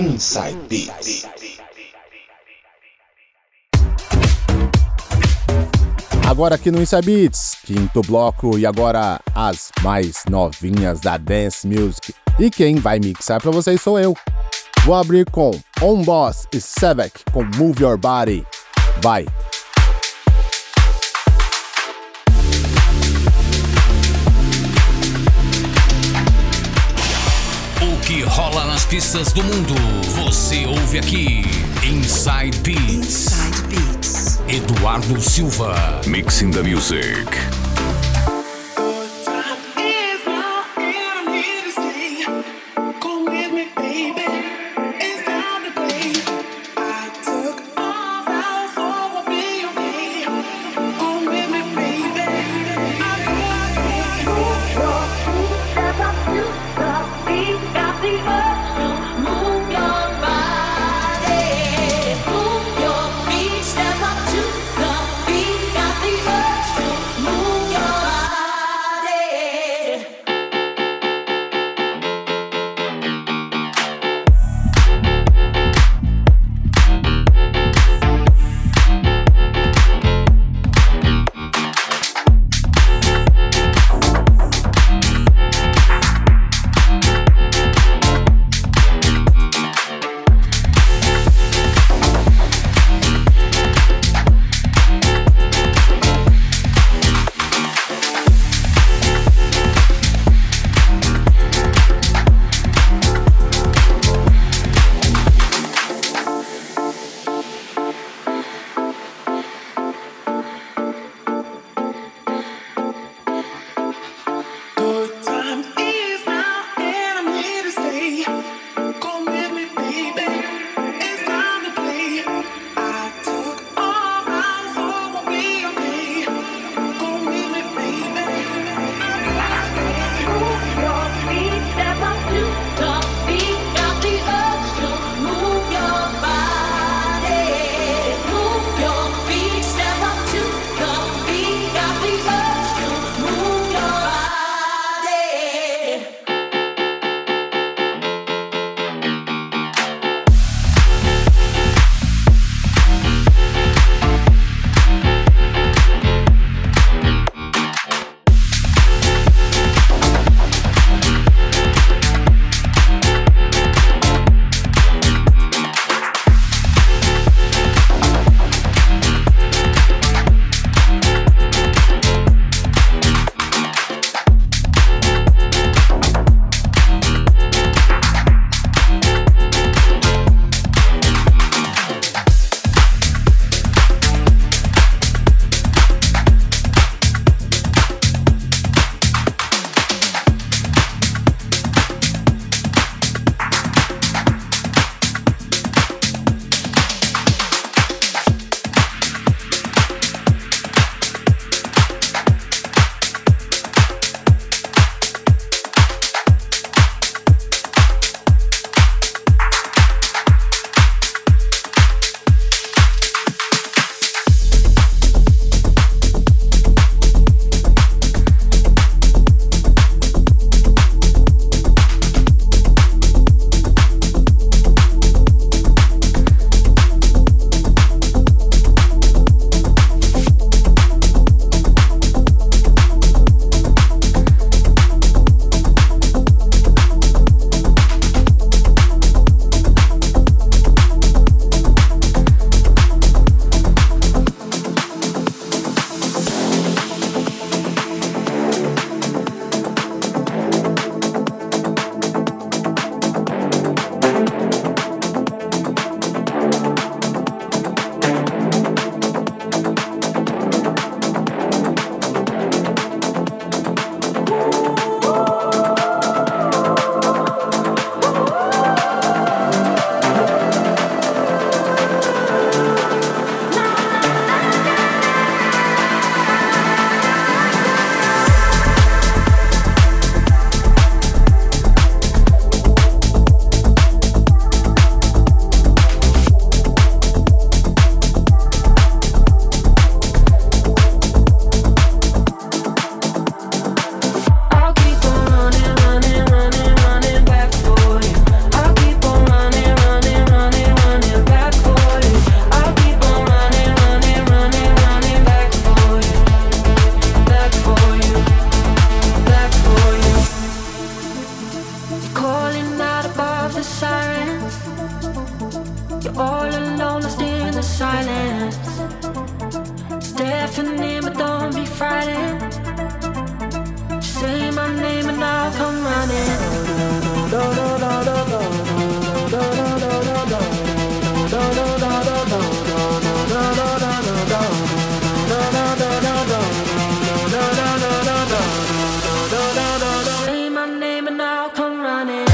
Inside Beats. Agora aqui no Inside Beats, quinto bloco, e agora as mais novinhas da Dance Music. E quem vai mixar pra vocês sou eu. Vou abrir com On Boss e Sevek com Move Your Body. Vai! O que rola nas pistas do mundo, você ouve aqui. Inside Beats. Inside Beats. Eduardo Silva. Mixing the music. Step up to the beat, got the urge to move your body. name, but don't be frightened. Say my name and I'll come running. Say my name and I'll come running.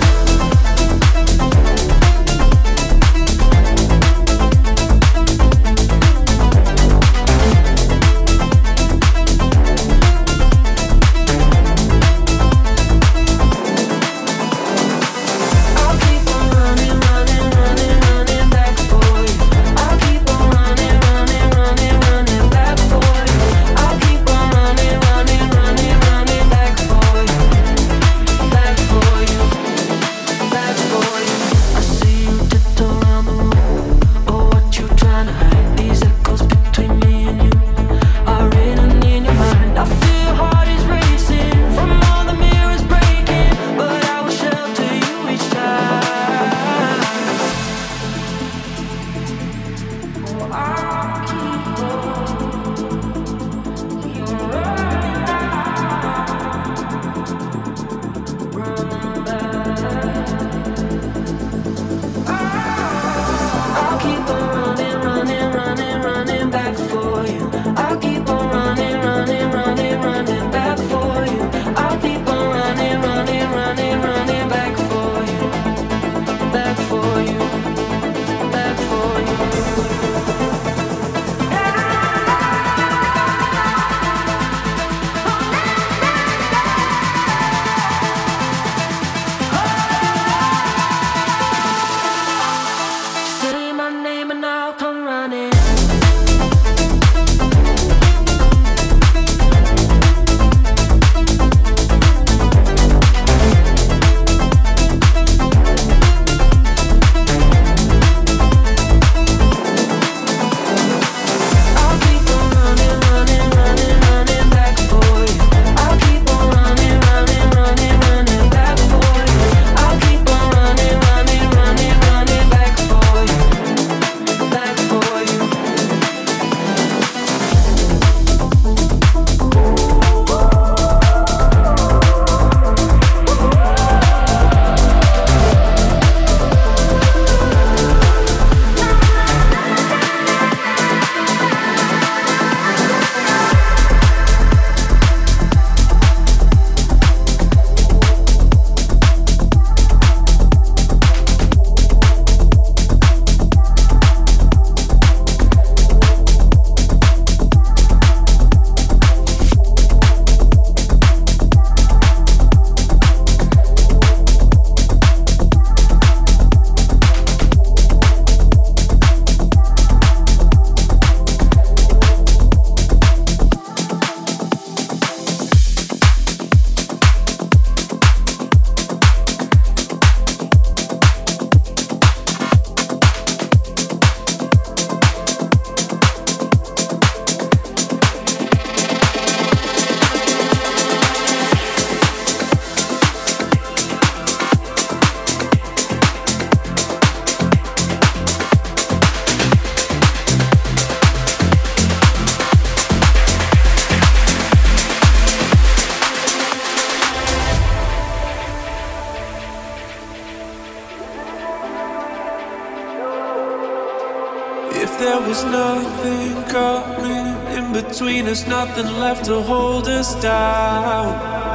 There was nothing coming in between us, nothing left to hold us down.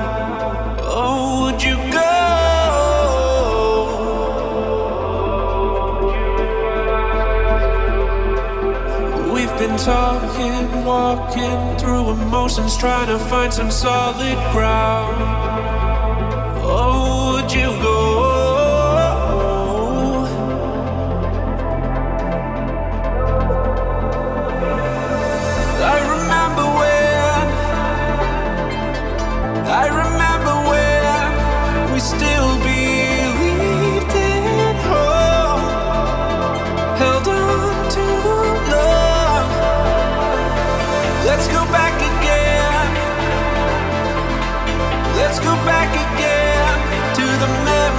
Oh, would you go? We've been talking, walking through emotions, trying to find some solid ground. Oh, would you go? I remember when we still believed in hope, held on to love. Let's go back again. Let's go back again to the memory.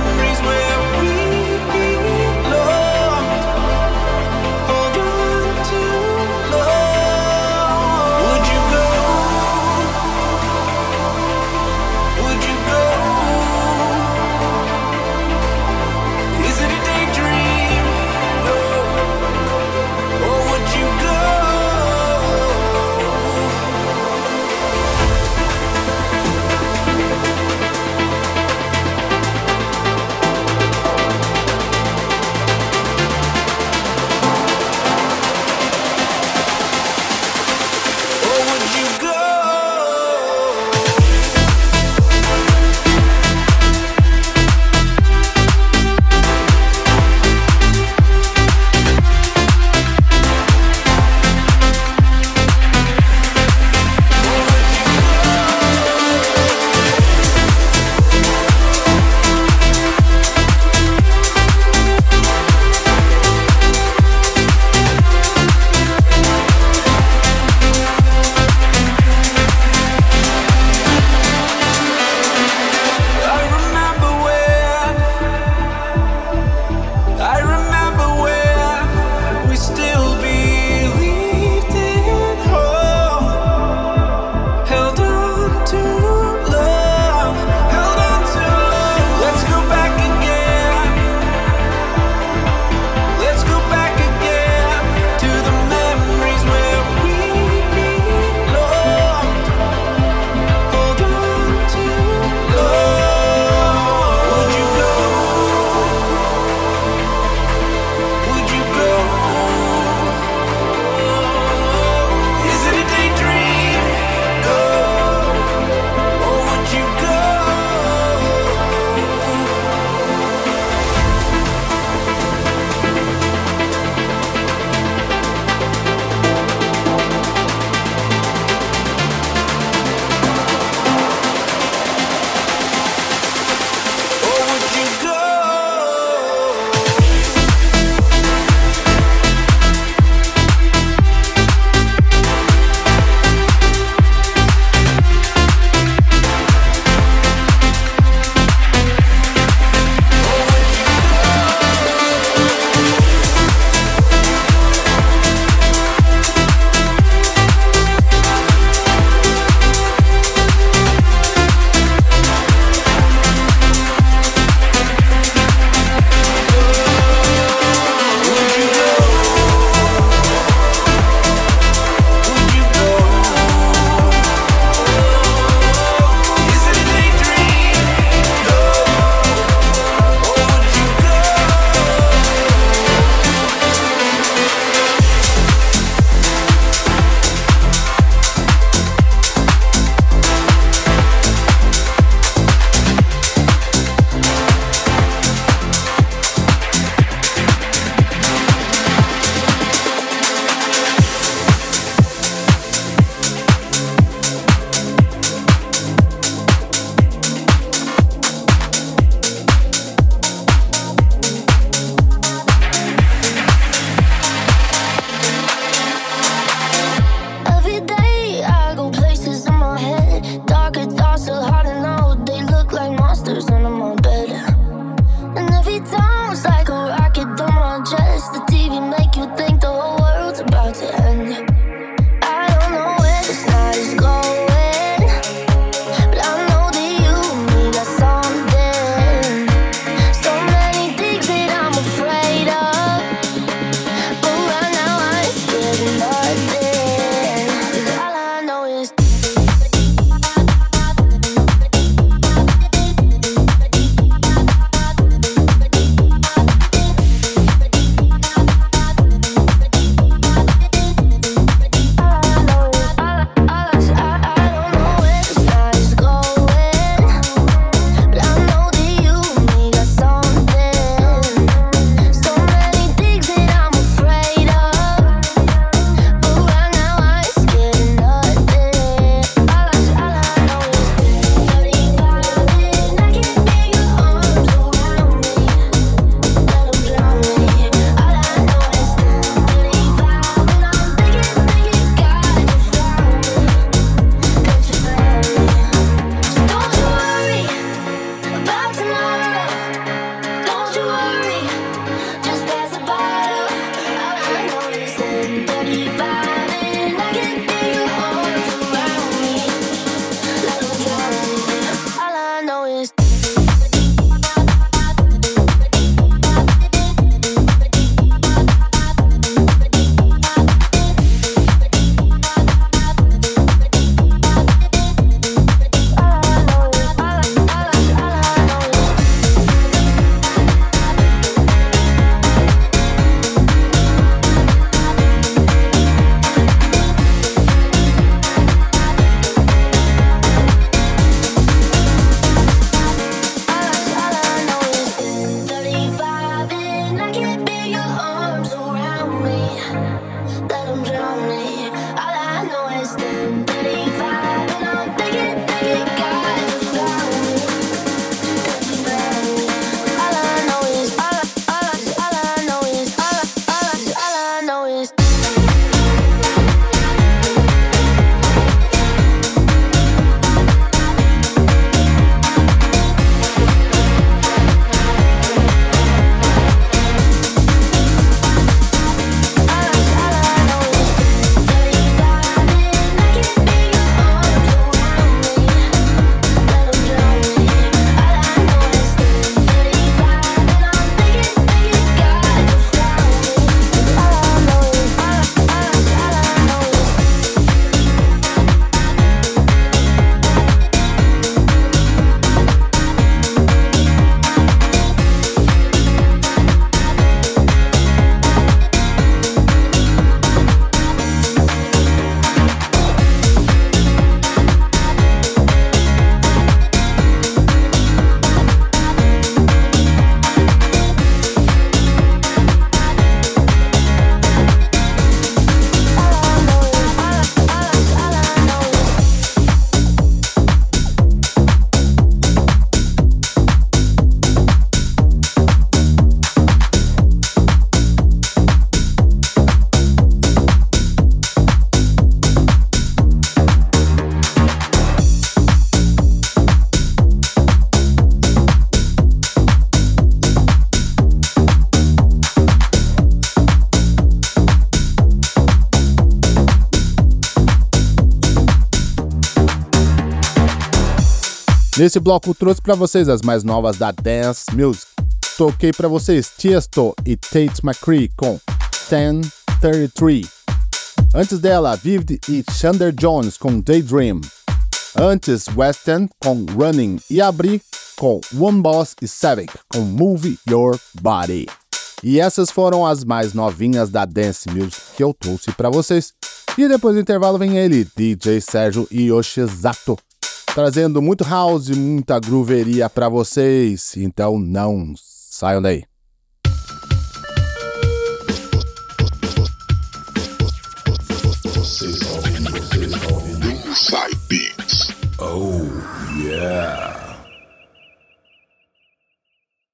Nesse bloco trouxe pra vocês as mais novas da Dance Music. Toquei pra vocês Tiesto e Tate McCree com 1033. Antes dela, Vivid e Xander Jones com Daydream. Antes, West End com Running. E abri com One Boss e Savick com Move Your Body. E essas foram as mais novinhas da Dance Music que eu trouxe pra vocês. E depois do intervalo vem ele, DJ Sérgio Yoshizato, trazendo muito house e muita grooveria pra vocês. Então não saiam daí.